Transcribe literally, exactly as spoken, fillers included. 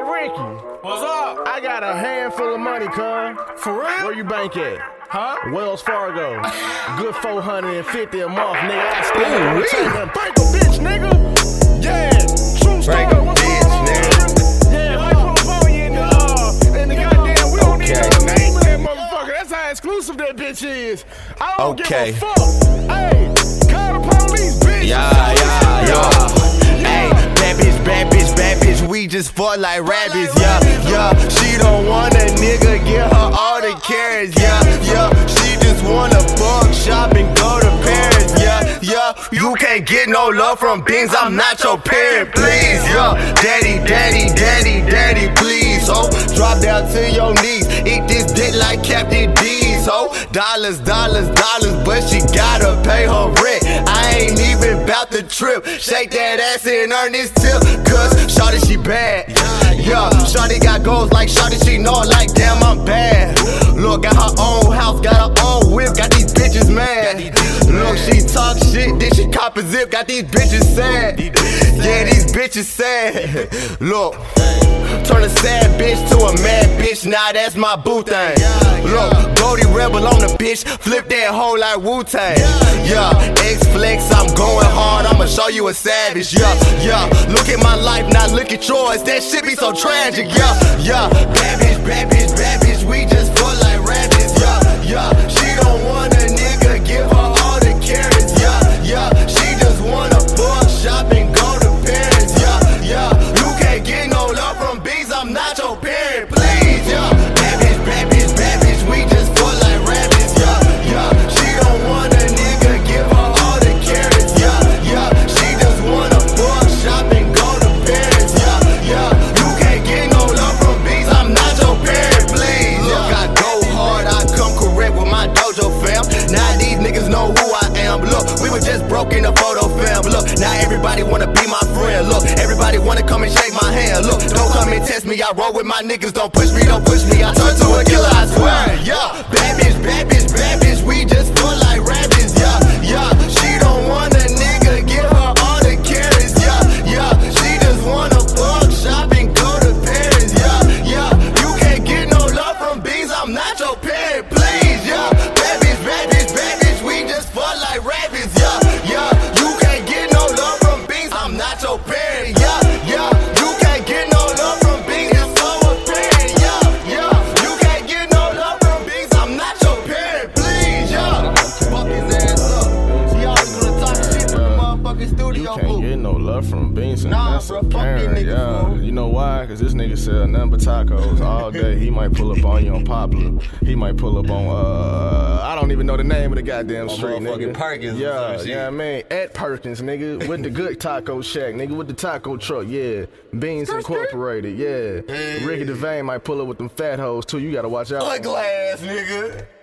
Hey, Ricky. What's up? I got a handful of money, cuz. For real? Where you bank at? Huh? Wells Fargo. Good four hundred fifty a month, nigga. I still return them. Bank a bitch, nigga. Yeah. True story. Bank a What's bitch, going on, nigga. Yeah, like pull up on you in the, uh, in the goddamn, we don't need Okay. the name of that motherfucker. That's how exclusive that bitch is. I don't Okay. give a fuck. Hey, call the police, bitch. Yeah, yeah, yeah. Hey, bad bitch, bad bitch, bad bitch, we just fought like rabbits, yeah, yeah. She don't want a nigga, give her all the carrots, yeah, yeah. She just wanna fuck, shop, and go to Paris, yeah, yeah. You can't get no love from beans, I'm not your parent, please, yeah. Daddy, daddy, daddy, daddy, please, oh. Drop down to your knees, eat this dick like Captain D's, oh. Dollars, dollars, dollars, but she gotta pay her rent. I ain't even bout the trip. Shake that ass and earn this tip. Cause shawty she bad. Yeah, shawty got goals like shawty, she know it like damn I'm bad. Look, got her own house, got her own whip, got these bitches mad. Look, she talk shit, then she cop a zip, got these bitches sad. Yeah, these bitches sad. Look, turn a sad bitch to a mad bitch, now that's my boo thing. Look, Goldie Rebel on the bitch, flip that hoe like Wu-Tang. Yeah, X-Flex, I'm going hard, I'ma show you a savage. Yeah, yeah, look at my life, now look at yours, that shit be so tragic. Yeah, yeah, bad bitch, bad bitch, bad bitch, we just fuck like rabbits. Yeah, yeah, she don't want a nigga, give her all the carrots. Yeah, yeah, she just wanna fuck, shop, and go to Paris. Yeah, yeah, you can't get no love from bees, I'm not your parent, please. Yeah, bad bitch, bad bitch, bad bitch, we just fuck like rabbits. Yeah, yeah, she don't want a nigga, give her all the carrots. Yeah, yeah, she just wanna fuck, shop, and go to Paris. Yeah, yeah, you can't get no love from bees, I'm not your parent, please. Look, I go hard, I come correct with my dojo fam. Now these niggas know who I am. Look, we were just broke in a photo film. Look, now everybody wanna be my friend. Look, everybody wanna come and shake my hand. Look, don't come and test me, I roll with my niggas. Don't push me, don't push me, I turn to a killer, I swear. Yeah, bad bitch, bad bitch, bad bitch, we just feel like rabbits. Yeah, yeah, she don't want a nigga, give her all the carrots. Yeah, yeah, she just wanna fuck, shop, and go to Paris. Yeah, yeah, you can't get no love from bees, I'm not your parent, please. Yeah, bad bitch, bad bitch, bad bitch, we just fuck like rabbits. Yeah, yeah, you can't get no love from bees, I'm not your parent. Yeah, yeah, you can't get no love from bees, it's so apparent. Yeah, yeah, you can't get no love from bees, I'm not your parent, please. Yeah, fuck his ass up. He always gonna talk shit in the motherfucking You studio can't booth. get no love from Beans and Nah, that's bro, a fuck these parent, niggas, yeah. fool. You know why? Cause this nigga sell nothing but tacos all day. He might pull up on you on Poplar. He might pull up on uh I don't even know the name of the goddamn street, motherfucking nigga. Perkins or Yeah, some shit. yeah, I mean at Perkins, nigga, with the good taco shack, nigga, with the taco truck, yeah. Beans Incorporated, yeah. Ricky DeVane might pull up with them fat hoes too. You gotta watch out. Ugly ass nigga.